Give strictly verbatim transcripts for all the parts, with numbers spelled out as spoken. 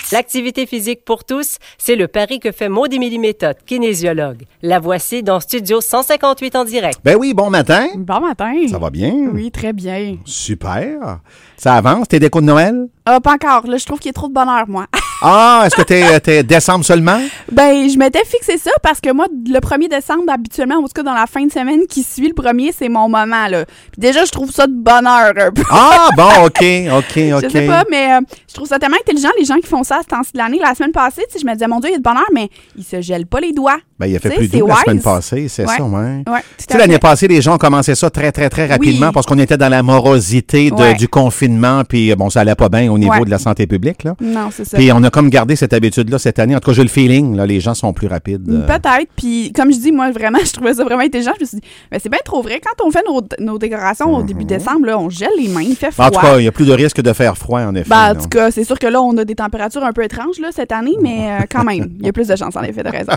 L'activité physique pour tous, c'est le pari que fait Maud-Émilie Méthode, kinésiologue. La voici dans Studio cent cinquante-huit en direct. Ben oui, bon matin. Bon matin. Ça va bien? Oui, très bien. Super. Ça avance, tes décos de Noël? Ah, pas encore. Là, je trouve qu'il y a trop de bonheur, moi. Ah, est-ce que t'es, t'es décembre seulement? Ben, je m'étais fixé ça parce que moi, le premier décembre, habituellement, en tout cas dans la fin de semaine qui suit le premier, c'est mon moment, là. Puis déjà, je trouve ça de bonheur un peu. Ah, bon, OK, OK, OK. Je sais pas, mais euh, je trouve ça tellement intelligent, les gens qui font ça à ce temps-ci de l'année. La semaine passée, tu sais, je me disais, mon Dieu, il y a de bonheur, mais ils se gèlent pas les doigts. Ben, il a fait T'sais, plus c'est doux la wise. semaine passée, c'est Ouais. ça, ouais. Ouais, Tu sais, l'année passée, les gens ont commencé ça très, très, très rapidement Oui. parce qu'on était dans la morosité de- Ouais. du confinement, puis bon, ça allait pas bien au niveau Ouais. de la santé publique, là. Non, c'est ça. Puis on a comme gardé cette habitude-là cette année. En tout cas, j'ai le feeling, là, les gens sont plus rapides. euh. Peut-être. Puis, comme je dis, moi, vraiment, je trouvais ça vraiment intelligent. Je me suis dit, ben, c'est bien trop vrai. Quand on fait nos, nos décorations au début décembre, là, on gèle les mains, il fait froid. En tout cas, il y a plus de risque de faire froid, en effet. Ben, en là. tout cas, c'est sûr que là, on a des températures un peu étranges là, cette année, mais euh, quand même, il y a plus de chances, en effet, de raison.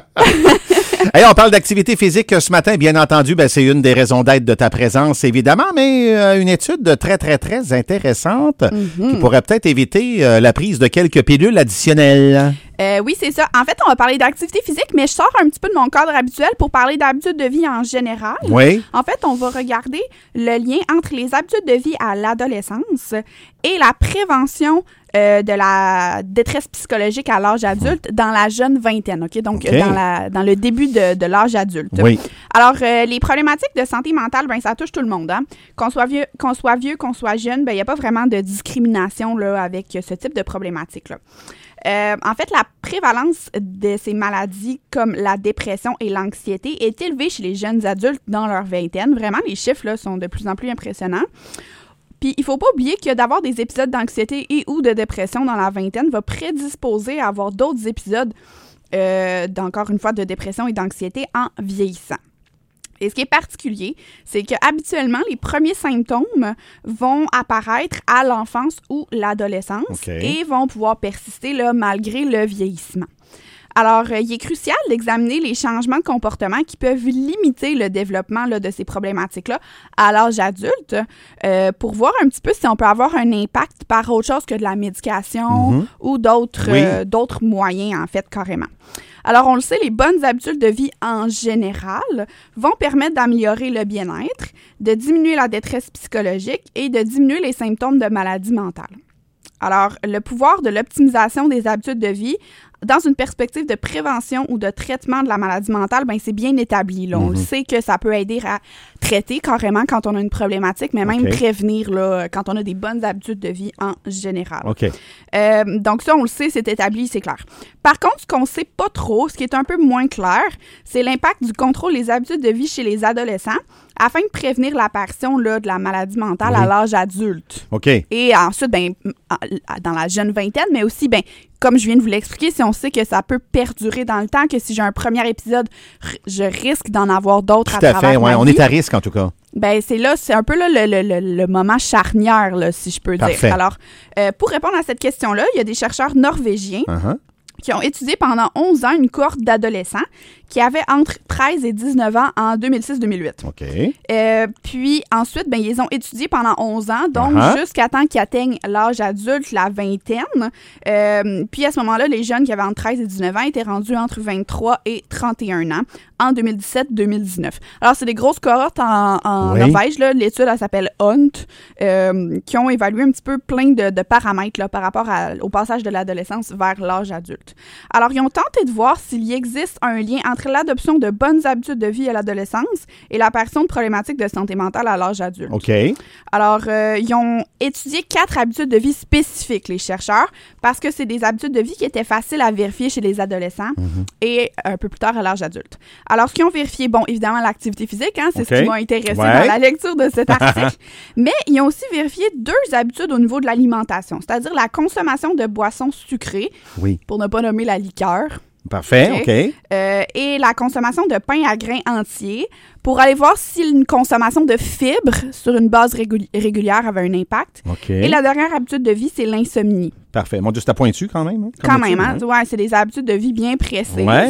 Hey, on parle d'activité physique ce matin, bien entendu, ben, c'est une des raisons d'être de ta présence, évidemment, mais euh, une étude très, très, très intéressante Mm-hmm. qui pourrait peut-être éviter euh, la prise de quelques pilules additionnelles. Euh, oui, c'est ça. En fait, on va parler d'activité physique, mais je sors un petit peu de mon cadre habituel pour parler d'habitudes de vie en général. Oui. En fait, on va regarder le lien entre les habitudes de vie à l'adolescence et la prévention euh, de la détresse psychologique à l'âge adulte dans la jeune vingtaine, OK? Donc, OK. euh, dans, la, dans le début de, de l'âge adulte. Oui. Alors, euh, les problématiques de santé mentale, ben ça touche tout le monde. Hein? Qu'on soit vieux, qu'on soit vieux, qu'on soit jeune, ben il n'y a pas vraiment de discrimination là, avec ce type de problématique-là. Euh, en fait, la prévalence de ces maladies comme la dépression et l'anxiété est élevée chez les jeunes adultes dans leur vingtaine. Vraiment, les chiffres là, sont de plus en plus impressionnants. Puis, il ne faut pas oublier que d'avoir des épisodes d'anxiété et ou de dépression dans la vingtaine va prédisposer à avoir d'autres épisodes, euh, d'encore une fois, de dépression et d'anxiété en vieillissant. Et ce qui est particulier, c'est que habituellement, les premiers symptômes vont apparaître à l'enfance ou l'adolescence OK. et vont pouvoir persister là, malgré le vieillissement. Alors, euh, il est crucial d'examiner les changements de comportement qui peuvent limiter le développement là, de ces problématiques-là à l'âge adulte euh, pour voir un petit peu si on peut avoir un impact par autre chose que de la médication Mhm. ou d'autres, Oui. euh, d'autres moyens, en fait, carrément. Alors, on le sait, les bonnes habitudes de vie en général vont permettre d'améliorer le bien-être, de diminuer la détresse psychologique et de diminuer les symptômes de maladie mentale. Alors, le pouvoir de l'optimisation des habitudes de vie dans une perspective de prévention ou de traitement de la maladie mentale, ben c'est bien établi. Là. On Mhm. le sait que ça peut aider à traiter carrément quand on a une problématique, mais même OK. prévenir là, quand on a des bonnes habitudes de vie en général. OK. Euh, donc ça, on le sait, c'est établi, c'est clair. Par contre, ce qu'on sait pas trop, ce qui est un peu moins clair, c'est l'impact du contrôle des habitudes de vie chez les adolescents afin de prévenir l'apparition là, de la maladie mentale Oui. à l'âge adulte. OK. Et ensuite, ben, dans la jeune vingtaine, mais aussi, ben, comme je viens de vous l'expliquer, si on sait que ça peut perdurer dans le temps, que si j'ai un premier épisode, r- je risque d'en avoir d'autres à Tout à travers fait, ma ouais. On vie. est à risque, en tout cas. Ben, c'est là, c'est un peu là, le, le, le, le moment charnière, là, si je peux Parfait. dire. Alors, euh, pour répondre à cette question-là, il y a des chercheurs norvégiens Uh-huh. qui ont étudié pendant onze ans une cohorte d'adolescents qui avaient entre treize et dix-neuf ans en deux mille six deux mille huit. OK. Euh, puis ensuite, ben, ils les ont étudiés pendant onze ans, donc Uh-huh. jusqu'à temps qu'ils atteignent l'âge adulte, la vingtaine. Euh, puis à ce moment-là, les jeunes qui avaient entre treize et dix-neuf ans étaient rendus entre vingt-trois et trente et un ans en deux mille dix-sept deux mille dix-neuf. Alors, c'est des grosses cohortes en, en Oui. Norvège. Là. L'étude, elle s'appelle Hunt, euh, qui ont évalué un petit peu plein de, de paramètres là, par rapport à- au passage de l'adolescence vers l'âge adulte. Alors, ils ont tenté de voir s'il existe un lien entre l'adoption de bonnes habitudes de vie à l'adolescence et l'apparition de problématiques de santé mentale à l'âge adulte. OK. Alors, euh, ils ont étudié quatre habitudes de vie spécifiques, les chercheurs, parce que c'est des habitudes de vie qui étaient faciles à vérifier chez les adolescents et un peu plus tard à l'âge adulte. Alors, ce qu'ils ont vérifié, bon, évidemment, l'activité physique, hein, c'est OK. ce qui m'a intéressé Ouais. dans la lecture de cet article, mais ils ont aussi vérifié deux habitudes au niveau de l'alimentation, c'est-à-dire la consommation de boissons sucrées, Oui. pour ne pas nommer la liqueur, Parfait, OK. OK. euh, et la consommation de pain à grains entiers pour aller voir si une consommation de fibres sur une base régul- régulière avait un impact. OK. Et la dernière habitude de vie, c'est l'insomnie. Parfait. Mon Dieu, c'était pointu quand même. hein, comme Quand même, étude, hein? hein? Ouais, c'est des habitudes de vie bien précises. Ouais.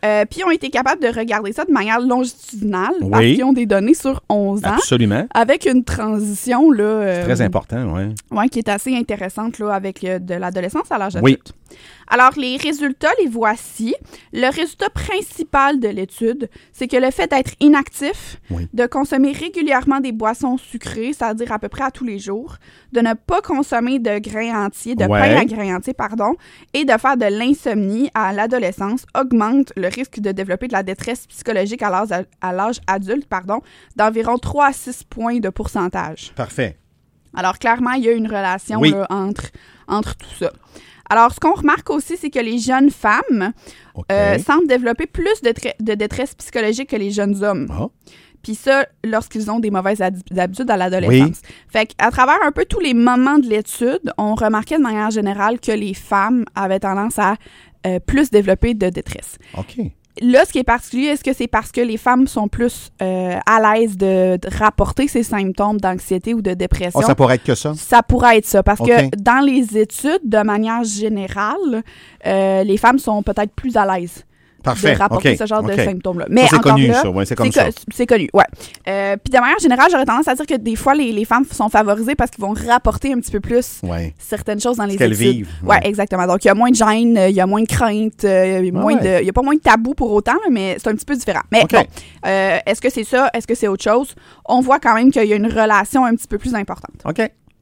Euh, puis, ils ont été capables de regarder ça de manière longitudinale Oui. parce qu'ils ont des données sur onze ans. Absolument. Avec une transition, là... Euh, Très important, oui. Oui, qui est assez intéressante, là, avec euh, de l'adolescence à l'âge Oui. adulte. Alors, les résultats, les voici. Le résultat principal de l'étude, c'est que le fait d'être inactif, Oui. de consommer régulièrement des boissons sucrées, c'est-à-dire à peu près à tous les jours, de ne pas consommer de grains entiers, de Ouais. pain à grains entiers, pardon, et de faire de l'insomnie à l'adolescence augmente le risque de développer de la détresse psychologique à l'âge, à l'âge adulte, pardon, d'environ trois à six points de pourcentage. Parfait. Alors, clairement, il y a une relation Oui. là, entre, entre tout ça. Alors, ce qu'on remarque aussi, c'est que les jeunes femmes OK. euh, semblent développer plus de, tra- de détresse psychologique que les jeunes hommes. Ah. Puis ça, lorsqu'ils ont des mauvaises ad- habitudes à l'adolescence. Oui. Fait qu'à travers un peu tous les moments de l'étude, on remarquait de manière générale que les femmes avaient tendance à euh, plus développer de détresse. OK. Là, ce qui est particulier, est-ce que c'est parce que les femmes sont plus euh, à l'aise de, de rapporter ces symptômes d'anxiété ou de dépression? Oh, ça pourrait être que ça? Ça pourrait être ça, parce OK. que dans les études, de manière générale, euh, les femmes sont peut-être plus à l'aise Parfait. de rapporter OK. ce genre OK. de symptômes-là. Mais Ça, c'est encore connu, là, ça. Ouais, c'est comme c'est ça. co- c'est connu, ouais. Euh, Puis de manière générale, j'aurais tendance à dire que des fois, les, les femmes sont favorisées parce qu'ils vont rapporter un petit peu plus Ouais. certaines choses dans les qu'elles études. vivent, Ouais. ouais. exactement. Donc, il y a moins de gêne, euh, il y a moins de crainte, euh, il y a moins ouais. de- il y a pas moins de tabou pour autant, là, mais c'est un petit peu différent. Mais OK. bon, euh, est-ce que c'est ça? Est-ce que c'est autre chose? On voit quand même qu'il y a une relation un petit peu plus importante. OK.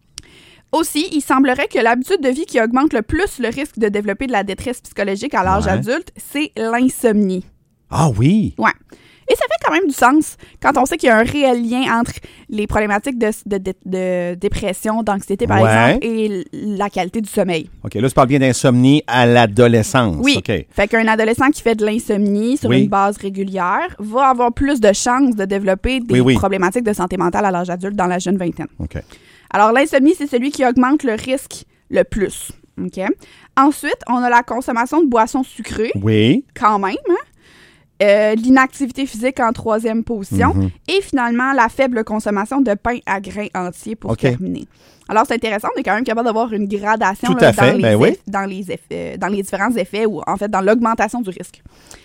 Aussi, il semblerait que l'habitude de vie qui augmente le plus le risque de développer de la détresse psychologique à l'âge Ouais. adulte, c'est l'insomnie. Ah oui. Ouais. Et ça fait quand même du sens quand on sait qu'il y a un réel lien entre les problématiques de, de, de, de dépression, d'anxiété, par Ouais. exemple, et l- la qualité du sommeil. OK. Là, tu parles bien d'insomnie à l'adolescence. Oui. OK. Fait qu'un adolescent qui fait de l'insomnie sur Oui. une base régulière va avoir plus de chances de développer des Oui, oui. problématiques de santé mentale à l'âge adulte dans la jeune vingtaine. OK. Alors, l'insomnie, c'est celui qui augmente le risque le plus. OK? Ensuite, on a la consommation de boissons sucrées, Oui. quand même. Hein? Euh, l'inactivité physique en troisième position. Mhm. Et finalement, la faible consommation de pain à grains entiers pour OK. terminer. Alors, c'est intéressant, on est quand même capable d'avoir une gradation Tout là, à fait, dans, les ben oui. eff- dans, les effets, dans les différents effets ou en fait dans l'augmentation du risque.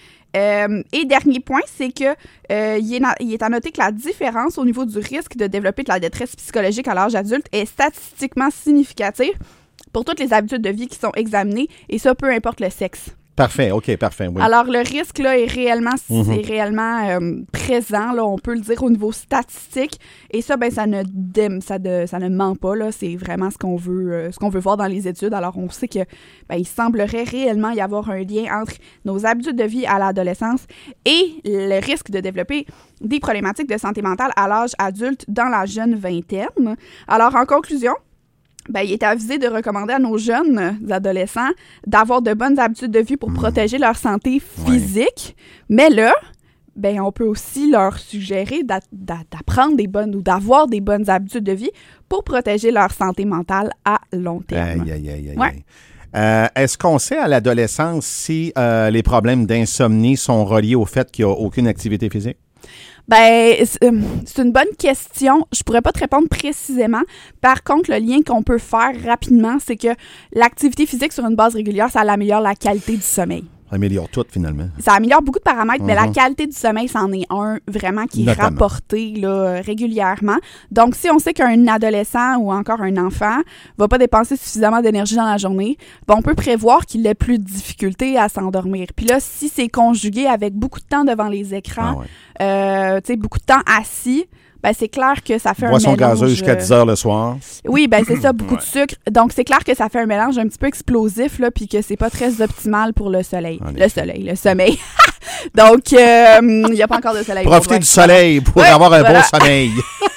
Euh, et dernier point, c'est que euh, il est, na- il est à noter que la différence au niveau du risque de développer de la détresse psychologique à l'âge adulte est statistiquement significative pour toutes les habitudes de vie qui sont examinées, et ça, peu importe le sexe. Parfait. OK. Parfait. Oui. Alors, le risque là, est réellement, Mhm. c'est réellement euh, présent, là, on peut le dire au niveau statistique. Et ça, ben, ça ne dé- ça, de- ça ne ment pas. Là, c'est vraiment ce qu'on veut, euh, ce qu'on veut voir dans les études. Alors, on sait que ben, il semblerait réellement y avoir un lien entre nos habitudes de vie à l'adolescence et le risque de développer des problématiques de santé mentale à l'âge adulte dans la jeune vingtaine. Alors, en conclusion, ben, il est avisé de recommander à nos jeunes euh, adolescents d'avoir de bonnes habitudes de vie pour protéger leur santé physique. Mais là, ben, on peut aussi leur suggérer d'a- d'a- d'apprendre des bonnes ou d'avoir des bonnes habitudes de vie pour protéger leur santé mentale à long terme. Aïe, aïe, aïe, aïe. Ouais. aïe. Euh, est-ce qu'on sait à l'adolescence si euh, les problèmes d'insomnie sont reliés au fait qu'il n'y a aucune activité physique? Ben, c'est euh, c'est une bonne question. Je pourrais pas te répondre précisément. Par contre, le lien qu'on peut faire rapidement, c'est que l'activité physique sur une base régulière, ça améliore la qualité du sommeil. Ça améliore tout, finalement. Ça améliore beaucoup de paramètres, mais la Mhm. qualité du sommeil, c'en est un vraiment qui est Notamment. rapporté là, régulièrement. Donc, si on sait qu'un adolescent ou encore un enfant va pas dépenser suffisamment d'énergie dans la journée, ben, on peut prévoir qu'il ait plus de difficultés à s'endormir. Puis là, si c'est conjugué avec beaucoup de temps devant les écrans, Ah ouais. euh, tu sais, beaucoup de temps assis, ben c'est clair que ça fait Boisson un mélange... gazeuse jusqu'à dix heures le soir. Oui, ben c'est ça, beaucoup Ouais. de sucre. Donc, c'est clair que ça fait un mélange un petit peu explosif, là, puis que c'est pas très optimal pour le soleil. En le effet. soleil, le sommeil. Donc, il n'y a pas encore de soleil. Profitez Ouais. du soleil pour Ouais, avoir un voilà. bon sommeil.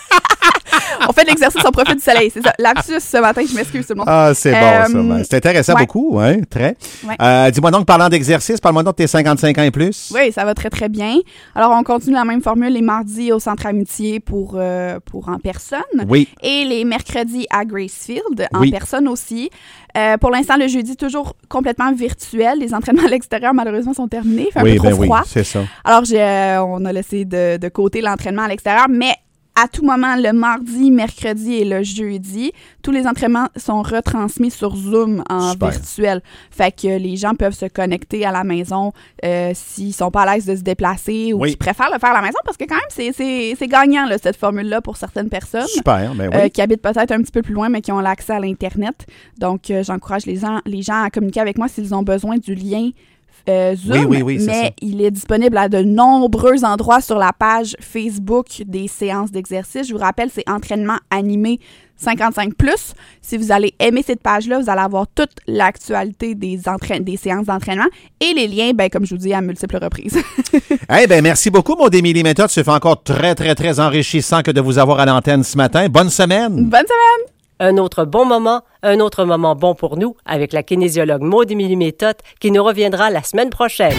On fait de l'exercice, on profite du soleil. C'est ça. Lapsus ce matin, je m'excuse tout le monde. Ah, c'est bon, Euh, ça. Ben, c'est intéressant ouais. beaucoup, oui, très. Ouais. Euh, dis-moi donc, parlant d'exercice, parle-moi donc de tes cinquante-cinq ans et plus. Oui, ça va très, très bien. Alors, on continue la même formule les mardis au Centre Amitié pour, euh, pour en personne. Oui. Et les mercredis à Gracefield, en Oui. personne aussi. Euh, pour l'instant, le jeudi, toujours complètement virtuel. Les entraînements à l'extérieur, malheureusement, sont terminés. Il fait un Oui, peu trop ben oui, froid. c'est ça. Alors, j'ai, euh, on a laissé de, de côté l'entraînement à l'extérieur, mais à tout moment le mardi, mercredi et le jeudi. Tous les entraînements sont retransmis sur Zoom en Super. virtuel. Fait que les gens peuvent se connecter à la maison euh, s'ils sont pas à l'aise de se déplacer ou Oui. qui préfèrent le faire à la maison parce que quand même, c'est, c'est, c'est gagnant là, cette formule-là pour certaines personnes. Super, ben oui. Euh, qui habitent peut-être un petit peu plus loin, mais qui ont l'accès à l'Internet. Donc, euh, j'encourage les gens, les gens à communiquer avec moi s'ils ont besoin du lien euh, Zoom. Oui, oui, oui, c'est mais ça. il est disponible à de nombreux endroits sur la page Facebook des séances d'exercice. Je vous rappelle, c'est Entraînement animé cinquante-cinq plus. Si vous allez aimer cette page-là, vous allez avoir toute l'actualité des, entraîn- des séances d'entraînement et les liens, ben, comme je vous dis, à multiples reprises. Eh bien, merci beaucoup, Maud Émilie Méthode. C'est fait encore très, très, très enrichissant que de vous avoir à l'antenne ce matin. Bonne semaine. Bonne semaine! Un autre bon moment, un autre moment bon pour nous avec la kinésiologue Maud Émilie Méthode qui nous reviendra la semaine prochaine.